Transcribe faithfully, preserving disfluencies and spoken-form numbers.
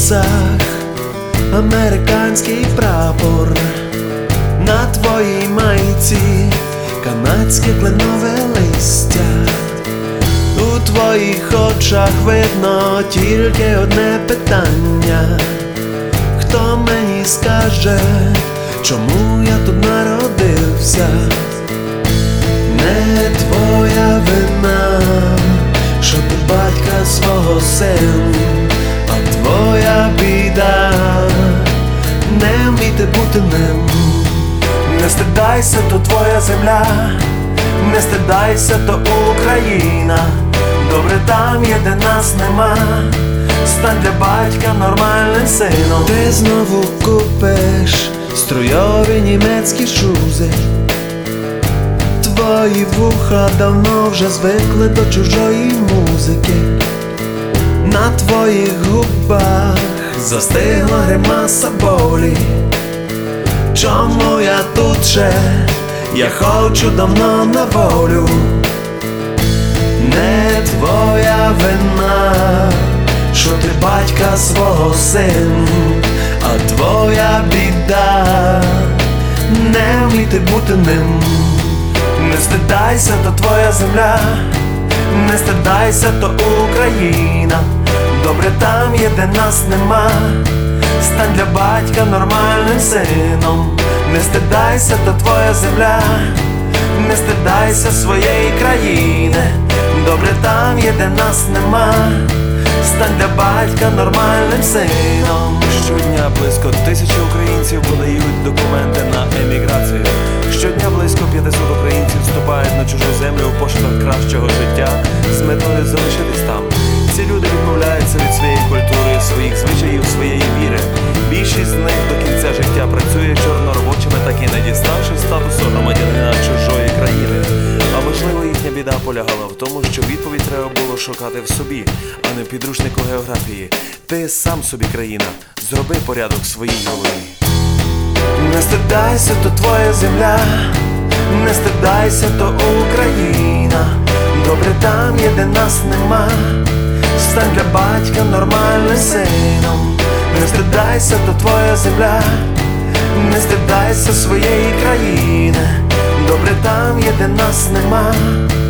джинсах американський прапор, на твоїй майці канадське кленове листя. У твоїх очах видно тільки одне питання: хто мені скаже, чому я тут народився? Не твоя вина, що ти батька свого син, а твоя біда не вміти бути ним. Не стидайся, то твоя земля, не стидайся, то Україна. Добре там є, де нас нема, стань для батька нормальним сином. Ти знову купиш струйові німецькі шузи, твої вуха давно вже звикли до чужої музики. На твоїх губах застигла гримаса болі. Чому я тут ще? Я хочу давно на волю. Не твоя вина, що ти батька свого син, а твоя біда не вміти бути ним. Не стидайся, то твоя земля, не стидайся, то Україна. Добре там є, де нас нема, стань для батька нормальним сином. Не стидайся, то твоя земля, не стидайся своєї країни. Добре там є, де нас нема, стань для батька нормальним сином. Щодня близько тисячі українців подають документи на еміграцію. Щодня близько п'ятсот українців вступають на чужу землю в пошуках кращого життя з метою залишитись там. Ці люди відмовляються від своєї культури, своїх звичаїв, своєї віри. Більшість з них до кінця життя працює чорноробочими, так і не діставши статусу громадянина чужої країни. А можливо, їхня біда полягала в тому, що відповідь треба було шукати в собі, а не в підручнику географії. Ти сам собі країна, зроби порядок в своїй голові. Не стидайся, то твоя земля, не стидайся, то Україна. Добре там є, де нас нема, стань для батька нормальним сином. Не стидайся, то твоя земля, не стидайся своєї країни. Добре там є, де нас нема,